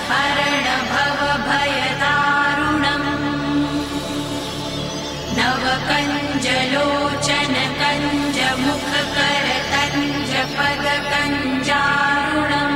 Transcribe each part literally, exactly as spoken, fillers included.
हरण भव भयदारुणम् नव कंज लोचन कंज मुख कर कंज पद कंजारुणम्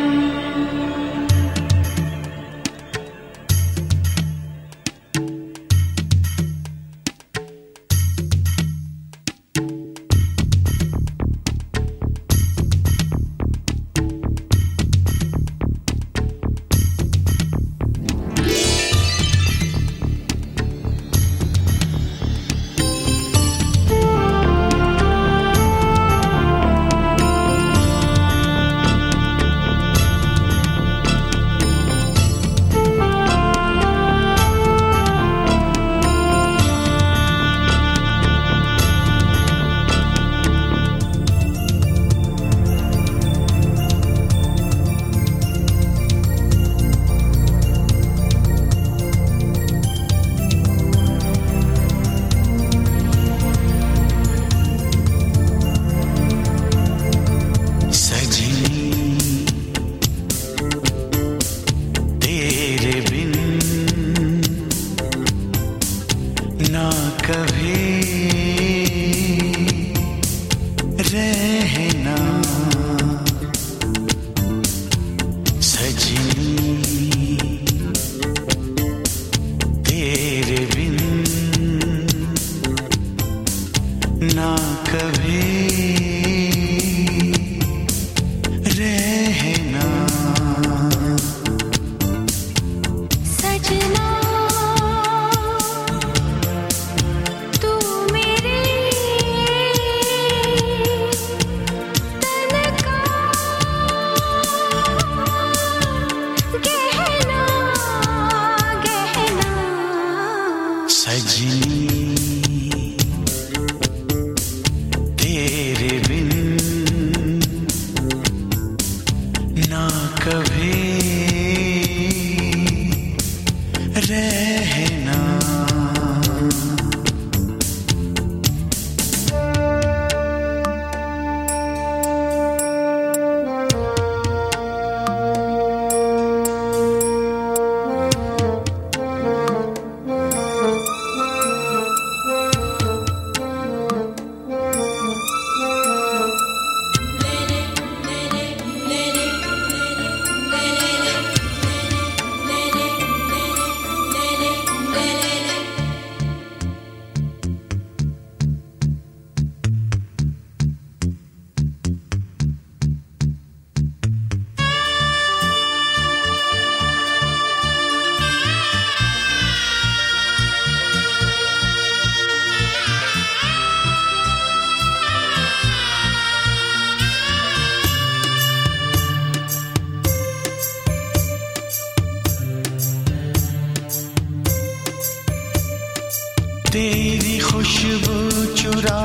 तेरी खुशबू चुरा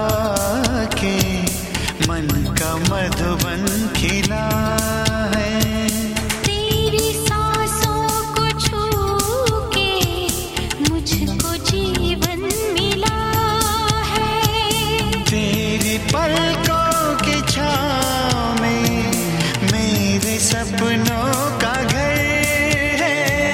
के मन का मधुबन खिला है, तेरी सांसों को छू के मुझको जीवन मिला है, तेरी पलकों की छाँव में मेरे सपनों का घर है,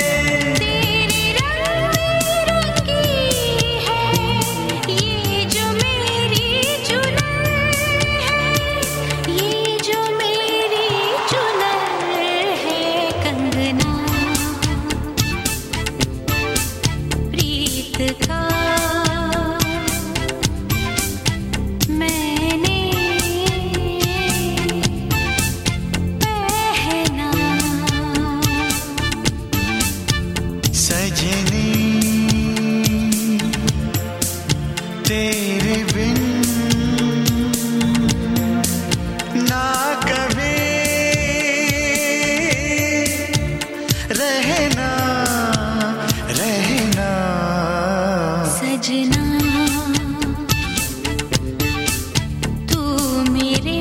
तेरी रंग रंगी है ये जो मेरी चुनर है, ये जो मेरी चुनर है। कंगना प्रीत का मैंने पहना, सजनी तेरे बिन ना कभी रहना रहना, सजना तू मेरे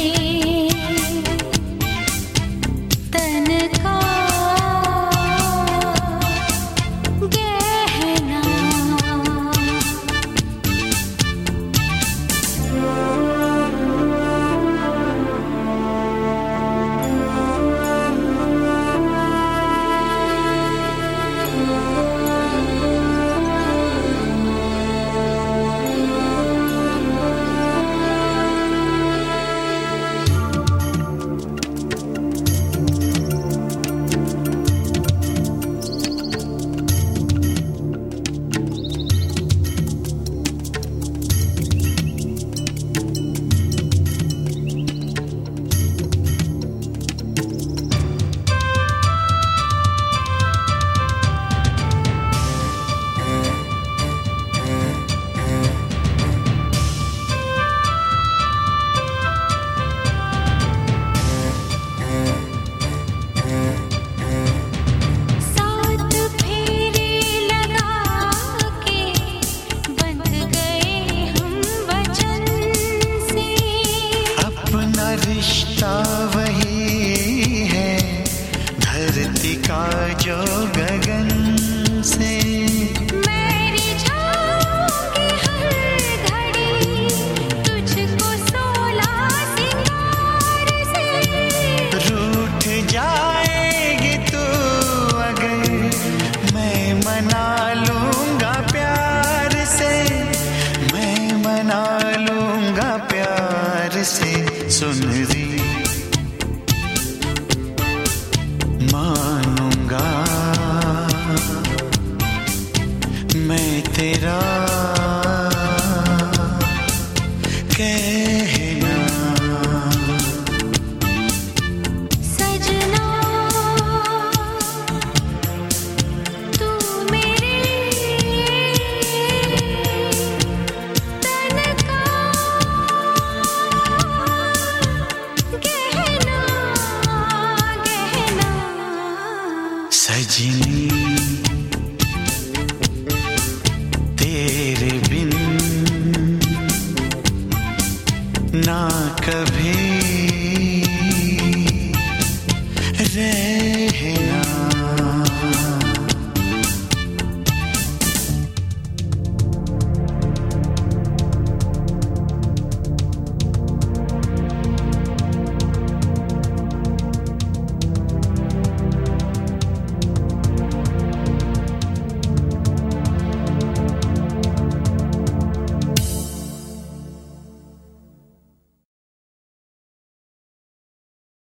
तन का गहना। धरती का जो गगन से मेरी जाऊंगी हर घड़ी तुझको सोला सिंगार से। रूठ जाएगी तू अगर मैं मना लूंगा प्यार से, मैं मना लूंगा प्यार से। सुन री मानूंगा मैं तेरा कहना। सजना तू मेरे तन का गहना गहना। सजनी तेरे बिन ना कभी